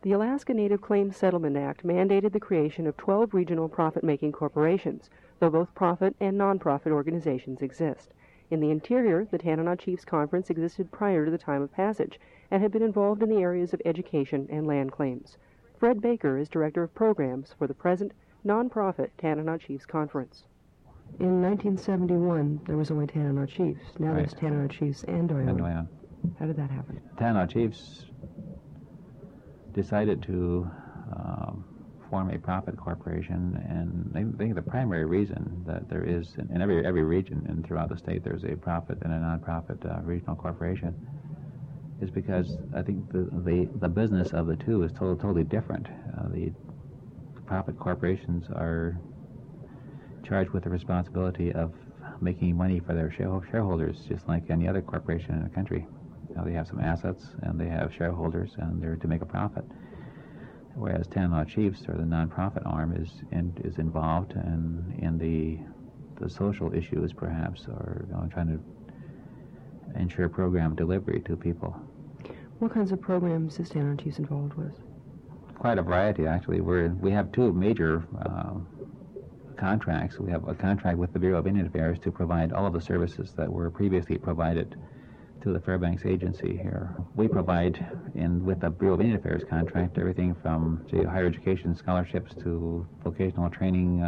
The Alaska Native Claims Settlement Act mandated the creation of 12 regional profit-making corporations, though both profit and non-profit organizations exist. In the interior, the Tanana Chiefs Conference existed prior to the time of passage and had been involved in the areas of education and land claims. Fred Baker is Director of Programs for the present non-profit Tanana Chiefs Conference. In 1971, there was only Tanana Chiefs. Now there's Tanana Chiefs and Doyon. How did that happen? Tanana Chiefs decided to form a profit corporation, and I think the primary reason that there is in every region and throughout the state there's a profit and a non-profit regional corporation is because I think the business of the two is totally different. The profit corporations are charged with the responsibility of making money for their shareholders, just like any other corporation in the country. They have some assets and they have shareholders, and they're to make a profit. Whereas Tanana Chiefs, or the non-profit arm, is involved in the social issues, perhaps, or trying to ensure program delivery to people. What kinds of programs is Tanana Chiefs involved with? Quite a variety, actually. We have two major contracts. We have a contract with the Bureau of Indian Affairs to provide all of the services that were previously provided to the Fairbanks agency here. We provide, with the Bureau of Indian Affairs contract, everything from, say, higher education scholarships to vocational training,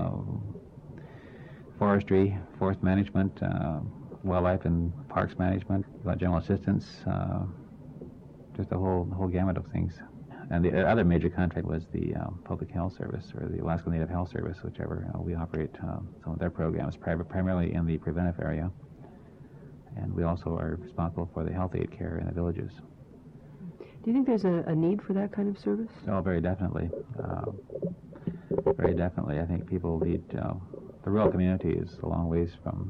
forestry, forest management, wildlife and parks management, general assistance, just a whole gamut of things. And the other major contract was the Public Health Service, or the Alaska Native Health Service, whichever. We operate some of their programs, primarily in the preventive area. And we also are responsible for the health aid care in the villages. Do you think there's a need for that kind of service? Oh, very definitely. Very definitely. I think people need, the rural community is a long ways from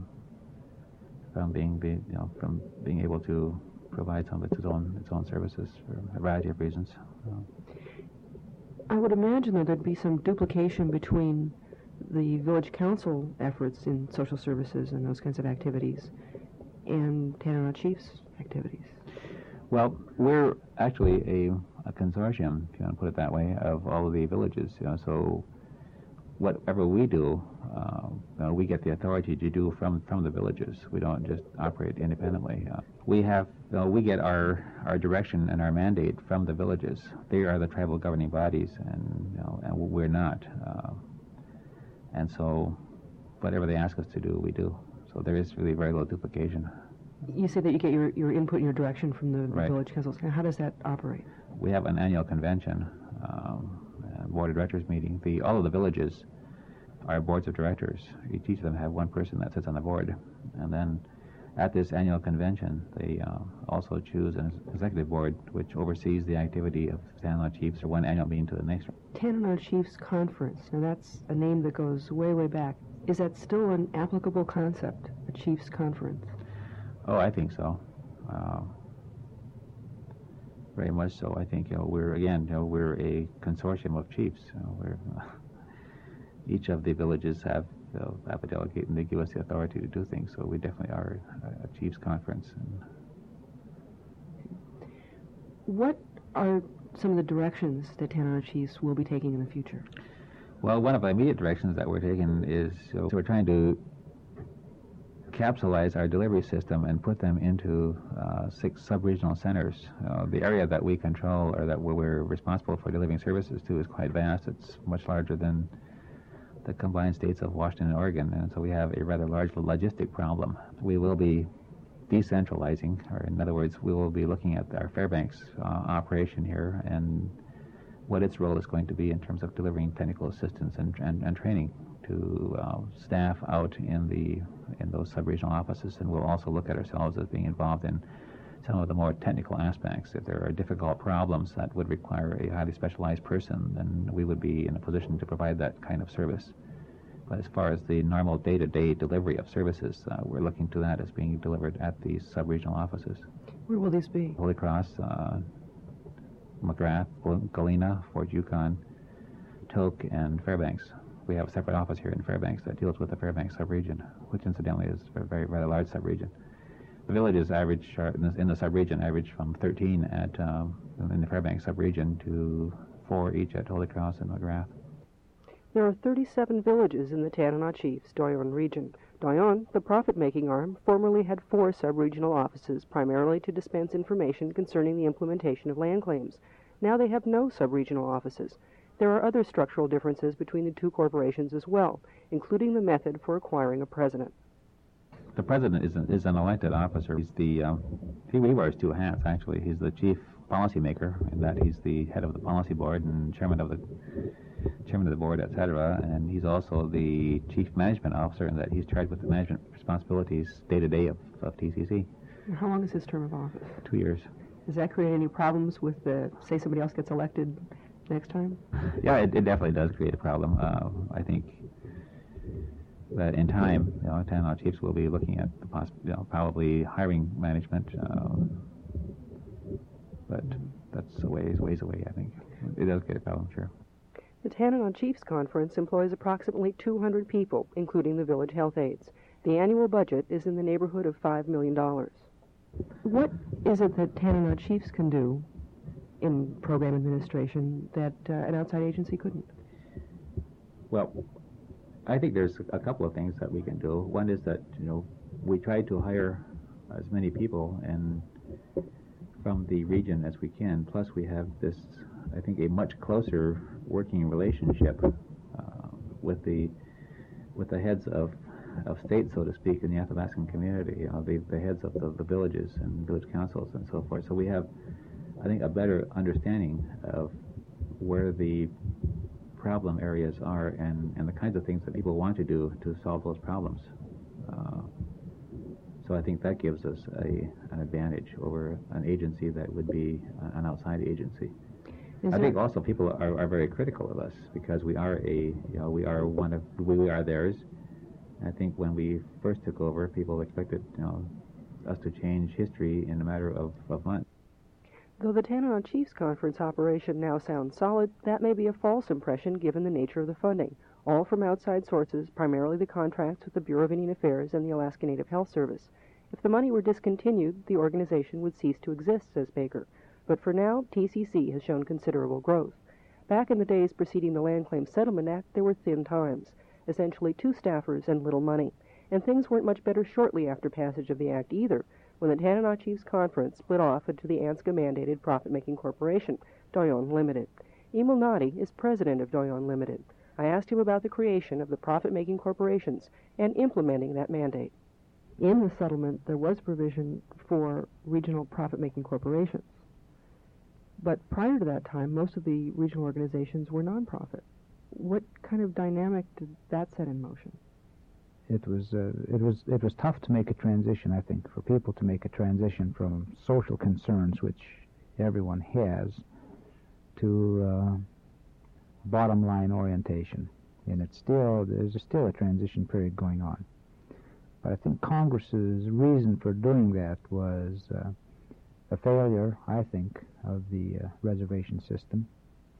being able to provide some of its own services for a variety of reasons. I would imagine that there'd be some duplication between the village council efforts in social services and those kinds of activities and Tanana Chiefs activities. Well, we're actually a consortium, if you want to put it that way, of all of the villages. So whatever we do, we get the authority to do from the villages. We don't just operate independently. We get our direction and our mandate from the villages. They are the tribal governing bodies, and we're not. And so, whatever they ask us to do, we do. So there is really very little duplication. You say that you get your input and your direction from the village councils. How does that operate? We have an annual convention, board of directors meeting. All of the villages are boards of directors. Each of them have one person that sits on the board. And then at this annual convention, they also choose an executive board which oversees the activity of Tanana Chiefs from one annual meeting to the next. Tanana Chiefs Conference. Now that's a name that goes way, way back. Is that still an applicable concept, a Chiefs Conference? Oh, I think so. Very much so. I think we're a consortium of chiefs. Each of the villages have a delegate, and they give us the authority to do things. So we definitely are a chiefs conference. What are some of the directions that Tanana Chiefs will be taking in the future? Well, one of the immediate directions that we're taking is we're trying to capsulize our delivery system and put them into 6 sub-regional centers. The area that we control, or that we're responsible for delivering services to, is quite vast. It's much larger than the combined states of Washington and Oregon, and so we have a rather large logistic problem. We will be decentralizing, or in other words, we will be looking at our Fairbanks operation here and what its role is going to be in terms of delivering technical assistance and training to staff out in those sub-regional offices, and we'll also look at ourselves as being involved in some of the more technical aspects. If there are difficult problems that would require a highly specialized person, then we would be in a position to provide that kind of service. But as far as the normal day-to-day delivery of services, we're looking to that as being delivered at these sub-regional offices. Where will these be? Holy Cross, McGrath, Galena, Fort Yukon, Tok, and Fairbanks. We have a separate office here in Fairbanks that deals with the Fairbanks sub-region, which incidentally is a rather large sub-region. the villages average in the sub-region average from 13 in the Fairbanks sub-region to 4 each at Holy Cross and McGrath. There are 37 villages in the Tanana Chiefs Doyon region. Doyon, the profit-making arm, formerly had 4 sub-regional offices, primarily to dispense information concerning the implementation of land claims. Now they have no sub-regional offices. There are other structural differences between the two corporations as well, including the method for acquiring a president. The president is an elected officer. He wears 2 hats, actually. He's the chief policymaker, in that he's the head of the policy board and chairman of the board, etc. And he's also the chief management officer, in that he's charged with the management responsibilities day-to-day of TCC. How long is his term of office? 2 years. Does that create any problems with, say, somebody else gets elected next time? Yeah, it definitely does create a problem. I think that in time, Tanana Chiefs will be looking at probably hiring management, but that's a ways away, I think. It does create a problem, sure. The Tanana Chiefs Conference employs approximately 200 people, including the village health aides. The annual budget is in the neighborhood of $5 million. What is it that Tanana Chiefs can do in program administration that an outside agency couldn't? Well, I think there's a couple of things that we can do. One is that, we try to hire as many people from the region as we can. Plus, we have this, I think, a much closer working relationship with the heads of states, so to speak, in the Athabascan community, the heads of the villages and village councils and so forth. So we have, I think, a better understanding of where the problem areas are and the kinds of things that people want to do to solve those problems. So I think that gives us an advantage over an agency that would be an outside agency. I think also people are very critical of us because we are we are theirs. I think when we first took over, people expected us to change history in a matter of months. Though the Tanana Chiefs Conference operation now sounds solid, that may be a false impression given the nature of the funding, all from outside sources, primarily the contracts with the Bureau of Indian Affairs and the Alaska Native Health Service. If the money were discontinued, the organization would cease to exist, says Baker. But for now, TCC has shown considerable growth. Back in the days preceding the Land Claims Settlement Act, there were thin times, essentially 2 staffers and little money. And things weren't much better shortly after passage of the Act either, when the Tanana Chiefs Conference split off into the ANSCA-mandated profit-making corporation, Doyon Limited. Emil Nadi is president of Doyon Limited. I asked him about the creation of the profit-making corporations and implementing that mandate. In the settlement, there was provision for regional profit-making corporations. But prior to that time, most of the regional organizations were nonprofit. What kind of dynamic did that set in motion? It was tough to make a transition, I think, for people to make a transition from social concerns, which everyone has, to bottom line orientation. And there's still a transition period going on. But I think Congress's reason for doing that was a failure, I think, of the reservation system.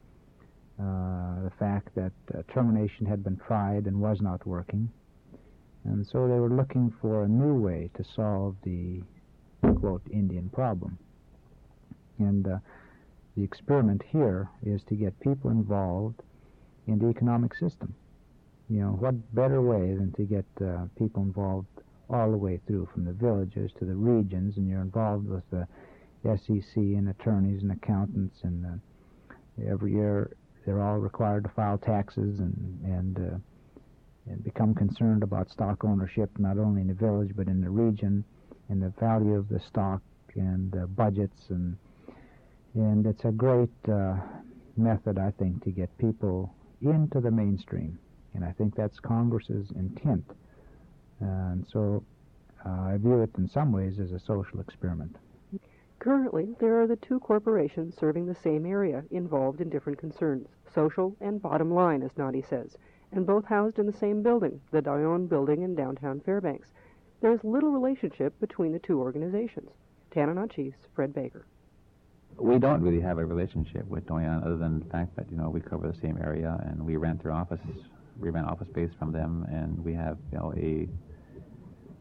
The fact that termination had been tried and was not working. And so they were looking for a new way to solve the, quote, Indian problem. And the experiment here is to get people involved in the economic system. What better way than to get people involved all the way through, from the villages to the regions, and you're involved with the SEC and attorneys and accountants, and every year they're all required to file taxes and become concerned about stock ownership, not only in the village but in the region, and the value of the stock and budgets, and it's a great method, I think, to get people into the mainstream, and I think that's Congress's intent, and so I view it in some ways as a social experiment. Currently, there are the 2 corporations serving the same area, involved in different concerns, social and bottom line, as Nadi says, and both housed in the same building, the Doyon Building in downtown Fairbanks. There is little relationship between the 2 organizations. Tanana Chiefs, Fred Baker. We don't really have a relationship with Doyon other than the fact that, we cover the same area and we rent their office. We rent office space from them, and we have,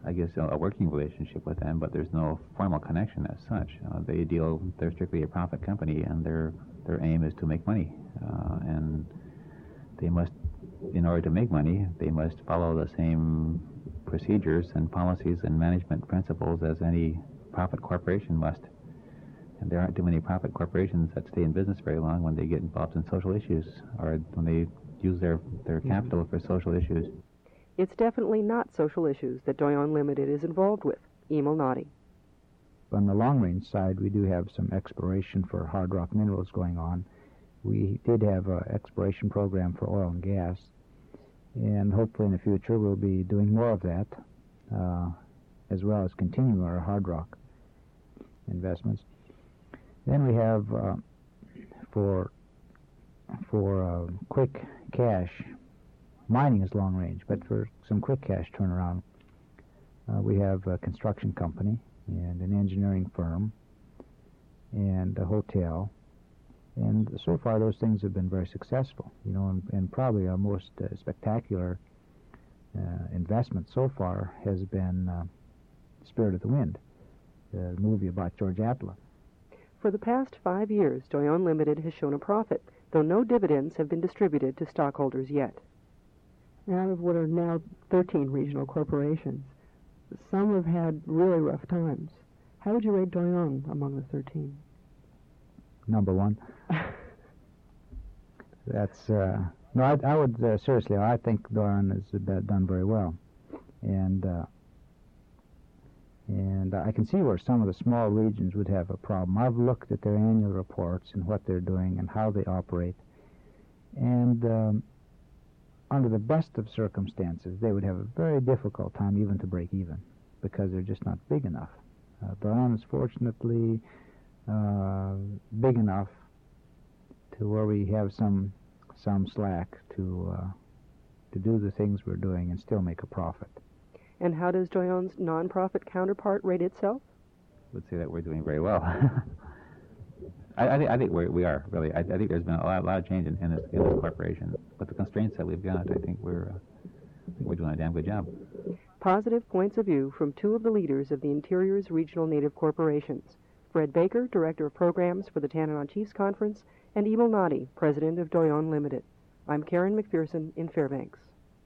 I guess, a working relationship with them, but there's no formal connection as such. They're strictly a profit company, and their aim is to make money. And they must, in order to make money, they must follow the same procedures and policies and management principles as any profit corporation must. And there aren't too many profit corporations that stay in business very long when they get involved in social issues or when they use their capital for social issues. It's definitely not social issues that Doyon Limited is involved with. Emil Noddy. On the long-range side, we do have some exploration for hard rock minerals going on. We did have an exploration program for oil and gas, and hopefully in the future we'll be doing more of that, as well as continuing our hard rock investments. Then we have for quick cash, mining is long range, but for some quick cash turnaround, we have a construction company and an engineering firm and a hotel. And so far those things have been very successful, and probably our most spectacular investment so far has been Spirit of the Wind, the movie about George Attla. For the past 5 years, Doyon Limited has shown a profit, though no dividends have been distributed to stockholders yet. Out of what are now 13 regional corporations, some have had really rough times. How would you rate Doyon among the 13? Number one. That's no. I would seriously. I think Doyon has done very well, and I can see where some of the small regions would have a problem. I've looked at their annual reports and what they're doing and how they operate, and under the best of circumstances, they would have a very difficult time even to break even because they're just not big enough. Doyon is fortunately big enough to where we have some slack to do the things we're doing and still make a profit. And how does Doyon's non-profit counterpart rate itself? I would say that we're doing very well. I think we are, really. I think there's been a lot of change in this corporation. But the constraints that we've got, I think we're doing a damn good job. Positive points of view from two of the leaders of the Interior's regional native corporations. Fred Baker, Director of Programs for the Tanana Chiefs Conference, and Emil Noddy, President of Doyon Limited. I'm Karen McPherson in Fairbanks.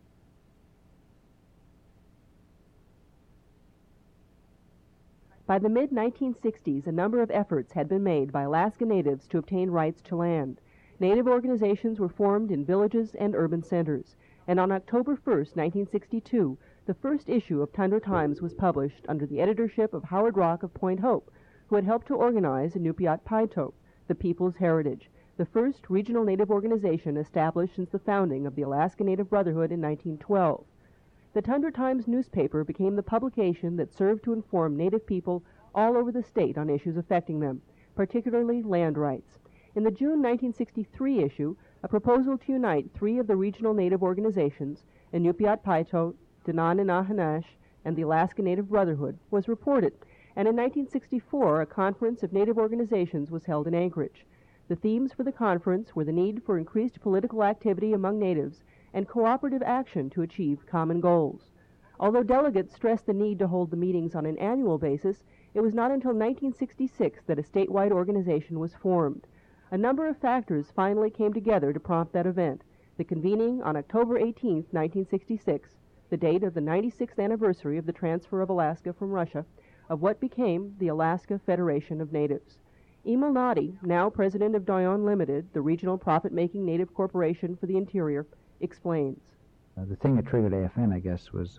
By the mid-1960s, a number of efforts had been made by Alaska Natives to obtain rights to land. Native organizations were formed in villages and urban centers, and on October 1, 1962, the first issue of Tundra Times was published under the editorship of Howard Rock of Point Hope, who had helped to organize Inupiat Paitote, the People's Heritage, the first regional Native organization established since the founding of the Alaska Native Brotherhood in 1912. The Tundra Times newspaper became the publication that served to inform Native people all over the state on issues affecting them, particularly land rights. In the June 1963 issue, a proposal to unite 3 of the regional Native organizations, Inupiat Paitote, Dinan-Inahanash, and the Alaska Native Brotherhood, was reported, and in 1964 a conference of Native organizations was held in Anchorage. The themes for the conference were the need for increased political activity among Natives and cooperative action to achieve common goals. Although delegates stressed the need to hold the meetings on an annual basis, it was not until 1966 that a statewide organization was formed. A number of factors finally came together to prompt that event, the convening on October 18, 1966, the date of the 96th anniversary of the transfer of Alaska from Russia, of what became the Alaska Federation of Natives. Emil Noddy, now president of Doyon Limited, the regional profit-making Native corporation for the Interior, explains. The thing that triggered AFN, I guess, was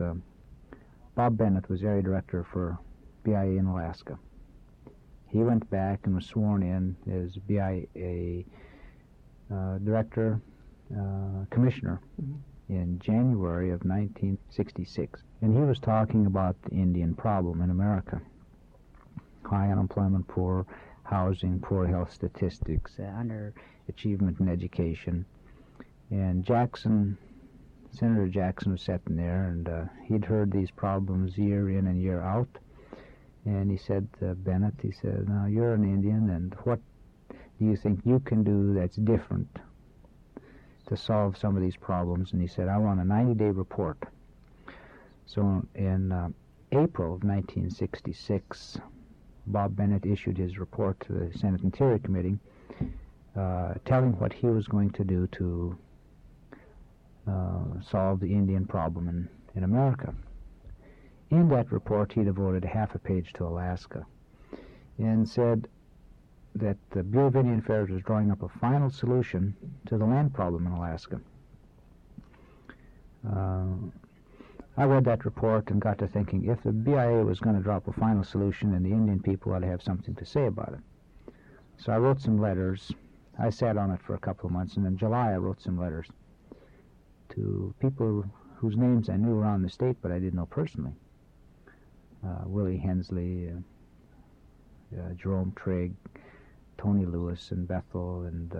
Bob Bennett was area director for BIA in Alaska. He went back and was sworn in as BIA director, commissioner in January of 1966. And he was talking about the Indian problem in America. High unemployment, poor housing, poor health statistics, underachievement in education. And Senator Jackson was sitting there, and he'd heard these problems year in and year out. And he said to Bennett, he said, "Now, you're an Indian, and what do you think you can do that's different to solve some of these problems?" And he said, "I want a 90-day report." So in April of 1966, Bob Bennett issued his report to the Senate Interior Committee, telling what he was going to do to solve the Indian problem in America. In that report, he devoted half a page to Alaska and said that the Bureau of Indian Affairs was drawing up a final solution to the land problem in Alaska. I read that report and got to thinking, if the BIA was going to drop a final solution, then the Indian people ought to have something to say about it. So I wrote some letters. I sat on it for a couple of months, and in July I wrote some letters to people whose names I knew around the state, but I didn't know personally. Willie Hensley, Jerome Trigg, Tony Lewis in Bethel, and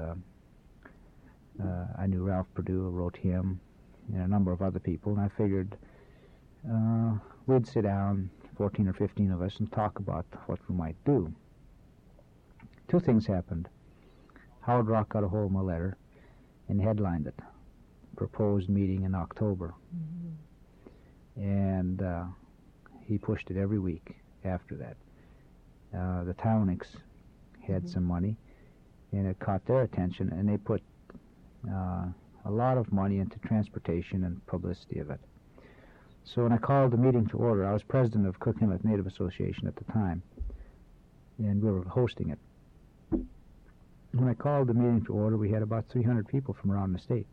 I knew Ralph Perdue, wrote him, and a number of other people, and I figured we'd sit down, 14 or 15 of us, and talk about what we might do. Two things happened. Howard Rock got a hold of my letter and headlined it, proposed meeting in October. Mm-hmm. And he pushed it every week after that. The Towniks had some money, and it caught their attention, and they put a lot of money into transportation and publicity of it. So when I called the meeting to order, I was president of Cook Inlet Native Association at the time, and we were hosting it. When I called the meeting to order, we had about 300 people from around the state.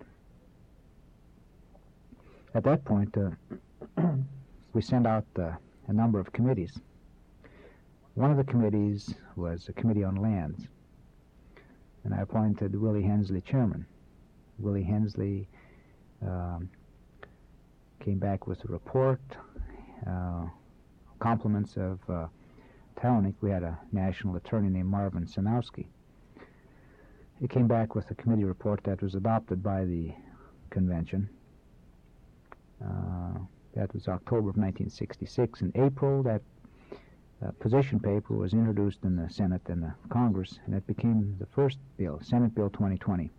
At that point, we sent out a number of committees. One of the committees was a committee on lands, and I appointed Willie Hensley chairman. Willie Hensley came back with a report, compliments of Townik. We had a national attorney named Marvin Sanowski. He came back with a committee report that was adopted by the convention. That was October of 1966. In April, that position paper was introduced in the Senate and the Congress, and it became the first bill, Senate Bill 2020.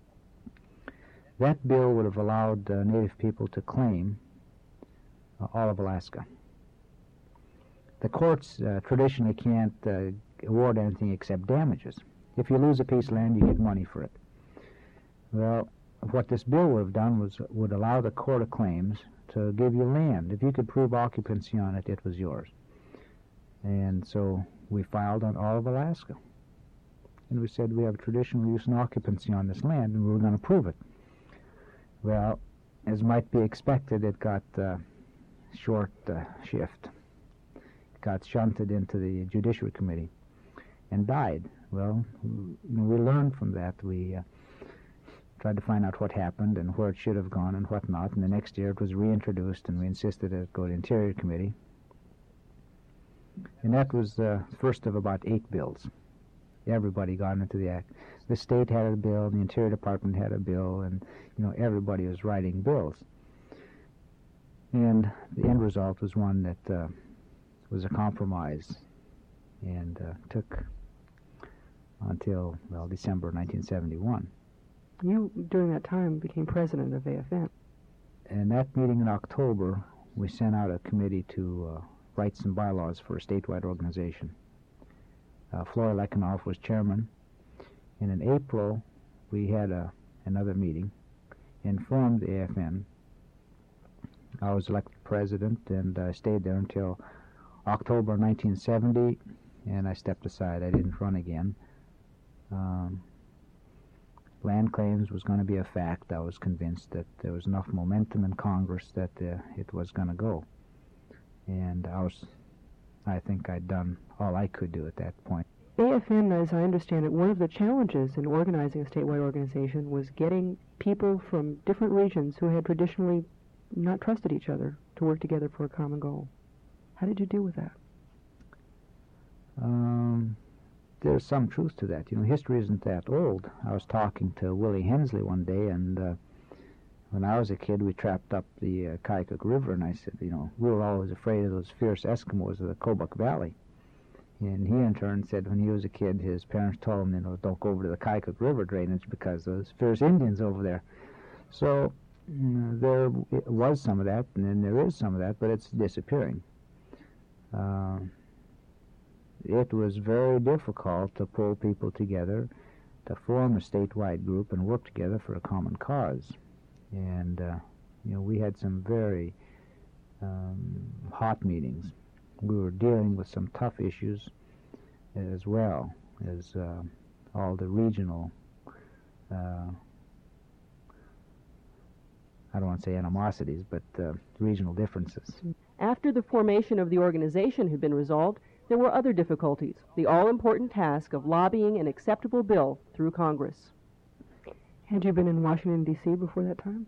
That bill would have allowed Native people to claim all of Alaska. The courts traditionally can't award anything except damages. If you lose a piece of land, you get money for it. Well, what this bill would have done would allow the court of claims to give you land. If you could prove occupancy on it, it was yours. And so we filed on all of Alaska. And we said we have traditional use and occupancy on this land, and we were going to prove it. Well, as might be expected, it got short shift. It got shunted into the Judiciary Committee and died. Well, we learned from that. We tried to find out what happened and where it should have gone and what not. And the next year it was reintroduced, and we insisted it go to Interior Committee. And that was the first of about 8 bills. Everybody got into the act. The state had a bill, the Interior Department had a bill, and everybody was writing bills. And the end result was one that was a compromise, and took until, December 1971. You, during that time, became president of AFN. In that meeting in October, we sent out a committee to write some bylaws for a statewide organization. Flory Lekanoff was chairman, and in April we had another meeting and formed the AFN. I was elected president, and I stayed there until October 1970, and I stepped aside. I didn't run again. Land claims was going to be a fact. I was convinced that there was enough momentum in Congress that it was going to go. And I think I'd done all I could do at that point. AFN, as I understand it, one of the challenges in organizing a statewide organization was getting people from different regions who had traditionally not trusted each other to work together for a common goal. How did you deal with that? There's some truth to that. History isn't that old. I was talking to Willie Hensley one day, and when I was a kid, we trapped up the Kaikuk River, and I said, we were always afraid of those fierce Eskimos of the Kobuk Valley. And he, in turn, said when he was a kid, his parents told him, don't go over to the Kaikuk River drainage because those fierce Indians over there. So there was some of that, and then there is some of that, but it's disappearing. it was very difficult to pull people together to form a statewide group and work together for a common cause. And, we had some very hot meetings. We were dealing with some tough issues as well as all the regional, I don't want to say animosities, but regional differences. After the formation of the organization had been resolved, there were other difficulties, the all-important task of lobbying an acceptable bill through Congress. Had you been in Washington, D.C. before that time?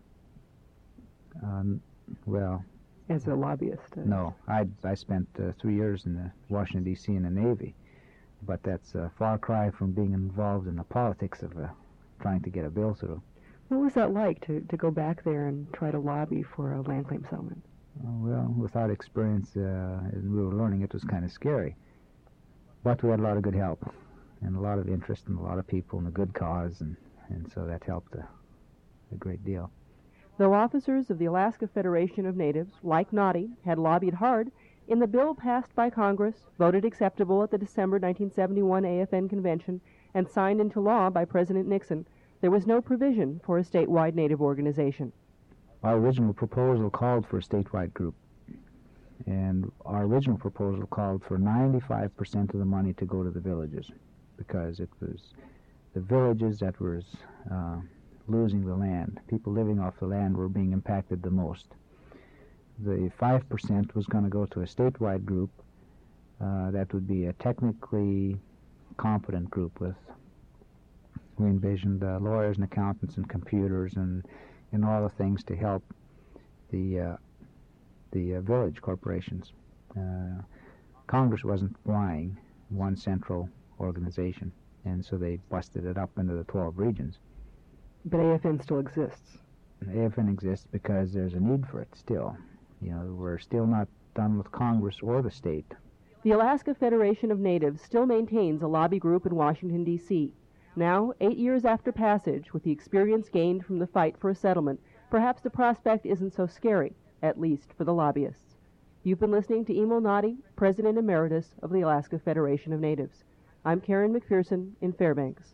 Well... As a lobbyist? No. I spent 3 years in the Washington, D.C. in the Navy, but that's a far cry from being involved in the politics of trying to get a bill through. What was that like, to go back there and try to lobby for a land claim settlement? Well, without experience, and we were learning, it was kind of scary. But we had a lot of good help, and a lot of interest, and a lot of people, and a good cause, and so that helped a great deal. Though officers of the Alaska Federation of Natives, like Noddy, had lobbied hard, in the bill passed by Congress, voted acceptable at the December 1971 AFN Convention, and signed into law by President Nixon, there was no provision for a statewide Native organization. Our original proposal called for a statewide group, and our original proposal called for 95% of the money to go to the villages, because it was the villages that were losing the land. People living off the land were being impacted the most. The 5% was going to go to a statewide group that would be a technically competent group with, we envisioned lawyers and accountants and computers and all the things to help the village corporations. Congress wasn't buying one central organization, and so they busted it up into the 12 regions. But AFN still exists. AFN exists because there's a need for it still. We're still not done with Congress or the state. The Alaska Federation of Natives still maintains a lobby group in Washington, D.C. Now, 8 years after passage, with the experience gained from the fight for a settlement, perhaps the prospect isn't so scary, at least for the lobbyists. You've been listening to Emil Noddy, President Emeritus of the Alaska Federation of Natives. I'm Karen McPherson in Fairbanks.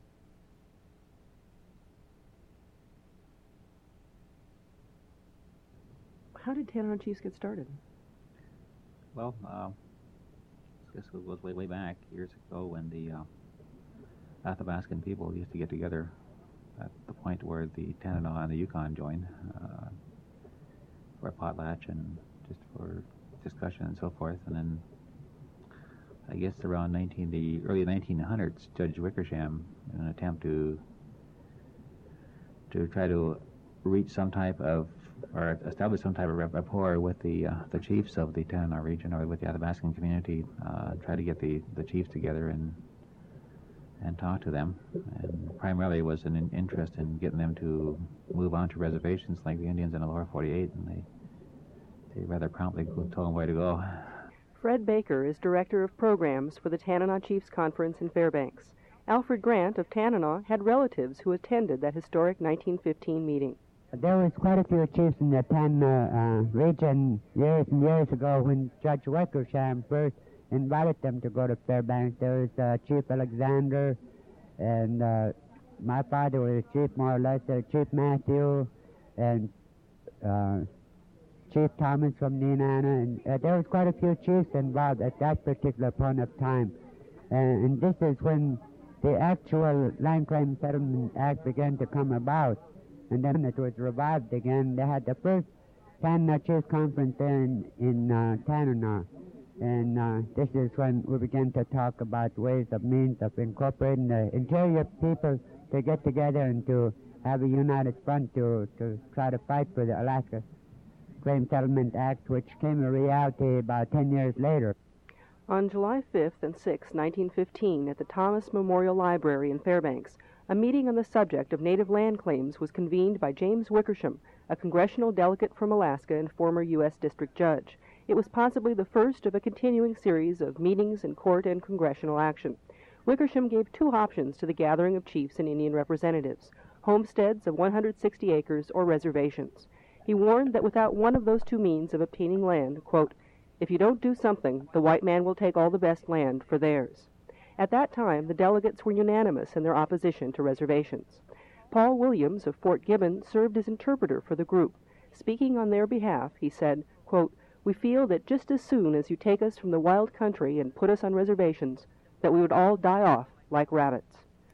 How did Tanana Chiefs get started? Well, I guess it goes way back, years ago, when the Athabascan people used to get together at the point where the Tanana and the Yukon joined for a potlatch and just for discussion and so forth. And then I guess around the early 1900s, Judge Wickersham, in an attempt to try to reach some type of, or establish some type of rapport with the chiefs of the Tanana region, or with the Athabascan community, try to get the chiefs together and talk to them. And primarily was an interest in getting them to move on to reservations like the Indians in the lower 48, and they rather promptly told them where to go. Fred Baker is Director of Programs for the Tanana Chiefs Conference in Fairbanks. Alfred Grant of Tanana had relatives who attended that historic 1915 meeting. There was quite a few chiefs in the Tanana region years and years ago when Judge Wickersham first invited them to go to Fairbanks. There was Chief Alexander, and my father was Chief more or less, Chief Matthew, and Chief Thomas from Nenana, and there was quite a few chiefs involved at that particular point of time. And this is when the actual Land Claim Settlement Act began to come about. And then it was revived again. They had the first Tanana Chiefs Conference there in Tanana. And this is when we began to talk about ways of means of incorporating the interior people to get together and to have a united front to try to fight for the Alaska Claim Settlement Act, which came a reality about 10 years later. On July 5th and 6th, 1915, at the Thomas Memorial Library in Fairbanks, a meeting on the subject of native land claims was convened by James Wickersham, a congressional delegate from Alaska and former U.S. District Judge. It was possibly the first of a continuing series of meetings in court and congressional action. Wickersham gave two options to the gathering of chiefs and Indian representatives: homesteads of 160 acres or reservations. He warned that without one of those two means of obtaining land, quote, If you don't do something, the white man will take all the best land for theirs. At that time, the delegates were unanimous in their opposition to reservations. Paul Williams of Fort Gibbon served as interpreter for the group. Speaking on their behalf, he said, quote, "We feel that just as soon as you take us from the wild country and put us on reservations, that we would all die off like rabbits."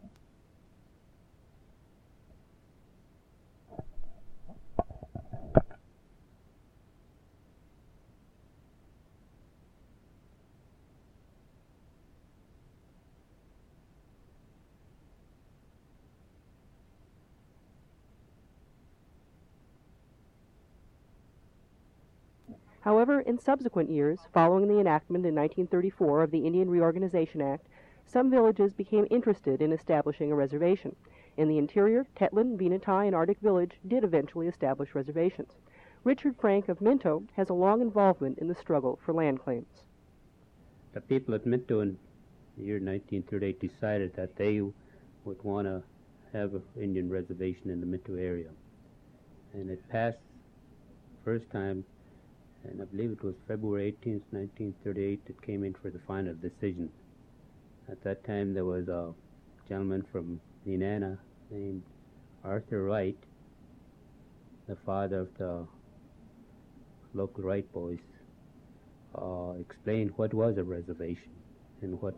However, in subsequent years, following the enactment in 1934 of the Indian Reorganization Act, some villages became interested in establishing a reservation. In the interior, Tetlin, Venati, and Arctic Village did eventually establish reservations. Richard Frank of Minto has a long involvement in the struggle for land claims. The people at Minto in the year 1938 decided that they would want to have an Indian reservation in the Minto area. And it passed first time, and I believe it was February 18th, 1938, it came in for the final decision. At that time, there was a gentleman from Nenana named Arthur Wright, the father of the local Wright boys, explained what was a reservation and what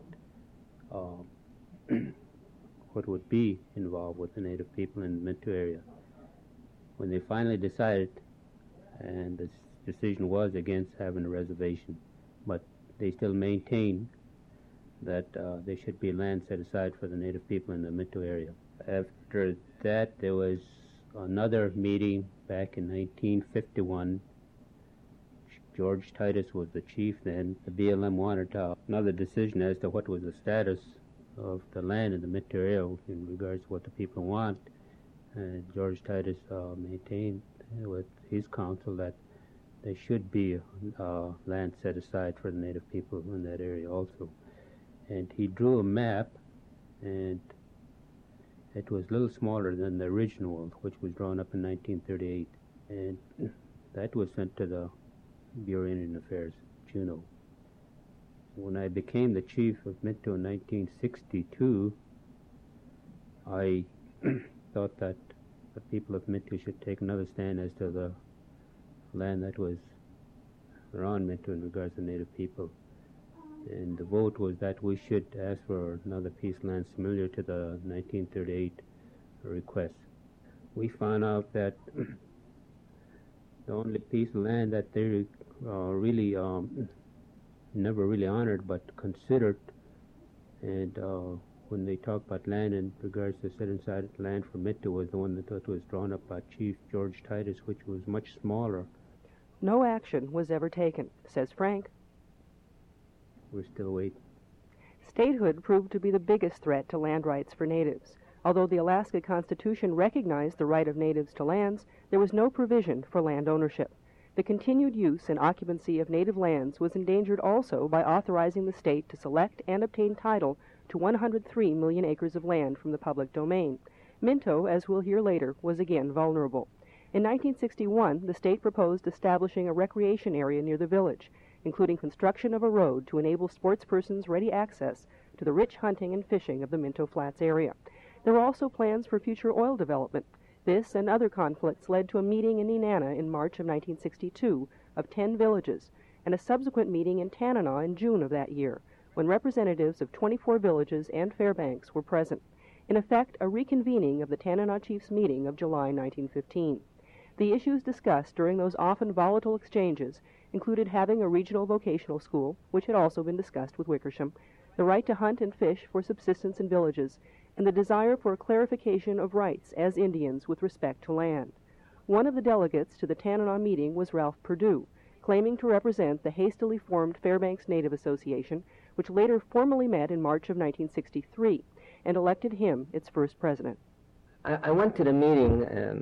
would be involved with the native people in the Minto area. When they finally decided, and the decision was against having a reservation, but they still maintain that there should be land set aside for the native people in the Minto area. After that, there was another meeting back in 1951. George Titus was the chief then. The BLM wanted another decision as to what was the status of the land in the Minto area in regards to what the people want. And George Titus maintained with his council that there should be land set aside for the native people in that area also. And he drew a map, and it was a little smaller than the original one, which was drawn up in 1938. And that was sent to the Bureau of Indian Affairs, Juneau. When I became the chief of Minto in 1962, I thought that the people of Minto should take another stand as to the land that was around Minto in regards to native people. And the vote was that we should ask for another piece of land similar to the 1938 request. We found out that the only piece of land that they really never really honored but considered, and when they talk about land in regards to set aside land for Minto, was the one that was drawn up by Chief George Titus, which was much smaller. No action was ever taken, says Frank. We're still waiting. Statehood proved to be the biggest threat to land rights for natives. Although the Alaska Constitution recognized the right of natives to lands, there was no provision for land ownership. The continued use and occupancy of native lands was endangered also by authorizing the state to select and obtain title to 103 million acres of land from the public domain. Minto, as we'll hear later, was again vulnerable. In 1961, the state proposed establishing a recreation area near the village, including construction of a road to enable sportspersons ready access to the rich hunting and fishing of the Minto Flats area. There were also plans for future oil development. This and other conflicts led to a meeting in Nenana in March of 1962 of 10 villages, and a subsequent meeting in Tanana in June of that year, when representatives of 24 villages and Fairbanks were present. In effect, a reconvening of the Tanana Chiefs meeting of July 1915. The issues discussed during those often volatile exchanges included having a regional vocational school, which had also been discussed with Wickersham, the right to hunt and fish for subsistence in villages, and the desire for a clarification of rights as Indians with respect to land. One of the delegates to the Tanana meeting was Ralph Perdue, claiming to represent the hastily formed Fairbanks Native Association, which later formally met in March of 1963, and elected him its first president. I went to the meeting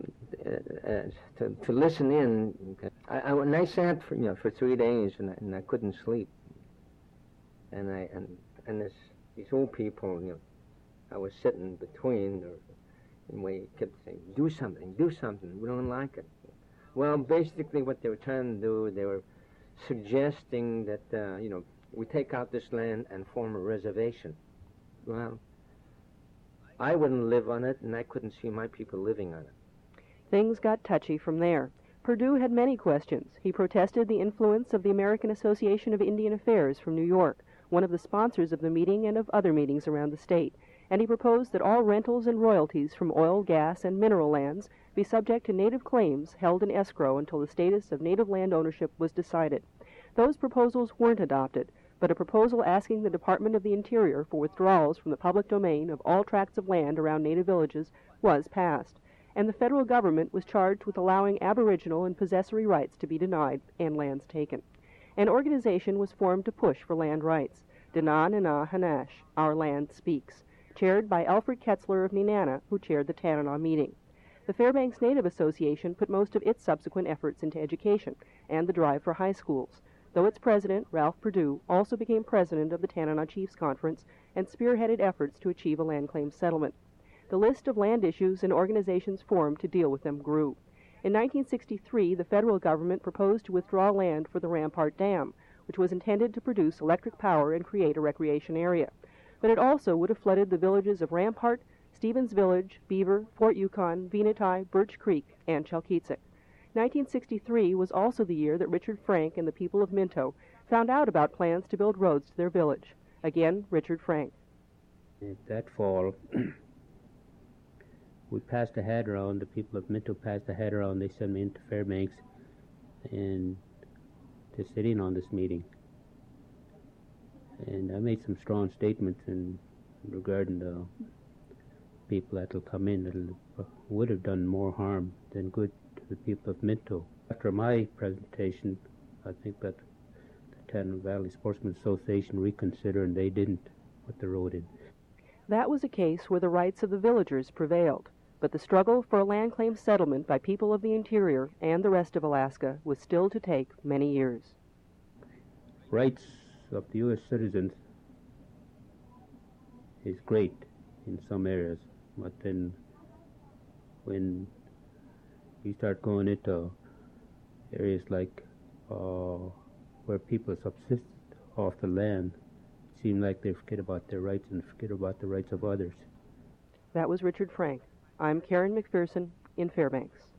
to listen in. I sat for 3 days and I couldn't sleep. And these old people, I was sitting between, and we kept saying, do something, we don't like it. Well, basically what they were trying to do, they were suggesting that, we take out this land and form a reservation. Well, I wouldn't live on it, and I couldn't see my people living on it. Things got touchy from there. Perdue had many questions. He protested the influence of the American Association of Indian Affairs from New York, one of the sponsors of the meeting and of other meetings around the state, and he proposed that all rentals and royalties from oil, gas, and mineral lands be subject to native claims held in escrow until the status of native land ownership was decided. Those proposals weren't adopted, but a proposal asking the Department of the Interior for withdrawals from the public domain of all tracts of land around native villages was passed, and the federal government was charged with allowing aboriginal and possessory rights to be denied and lands taken. An organization was formed to push for land rights, Dana Nana Hanash, Our Land Speaks, chaired by Alfred Ketzler of Nenana, who chaired the Tanana meeting. The Fairbanks Native Association put most of its subsequent efforts into education and the drive for high schools, though its president, Ralph Perdue, also became president of the Tanana Chiefs Conference and spearheaded efforts to achieve a land claim settlement. The list of land issues and organizations formed to deal with them grew. In 1963, the federal government proposed to withdraw land for the Rampart Dam, which was intended to produce electric power and create a recreation area. But it also would have flooded the villages of Rampart, Stevens Village, Beaver, Fort Yukon, Venati, Birch Creek, and Chalkitsik. 1963 was also the year that Richard Frank and the people of Minto found out about plans to build roads to their village. Again, Richard Frank. That fall, we passed a hat around, the people of Minto passed a hat around, they sent me into Fairbanks and to sit in on this meeting. And I made some strong statements regarding the people that will come in that would have done more harm than good to the people of Minto. After my presentation, I think that the Tanana Valley Sportsmen's Association reconsidered, and they didn't put the road in. That was a case where the rights of the villagers prevailed, but the struggle for a land claim settlement by people of the interior and the rest of Alaska was still to take many years. Rights of the U.S. citizens is great in some areas, but then when you start going into areas like where people subsist off the land, it seems like they forget about their rights and forget about the rights of others. That was Richard Frank. I'm Karen McPherson in Fairbanks.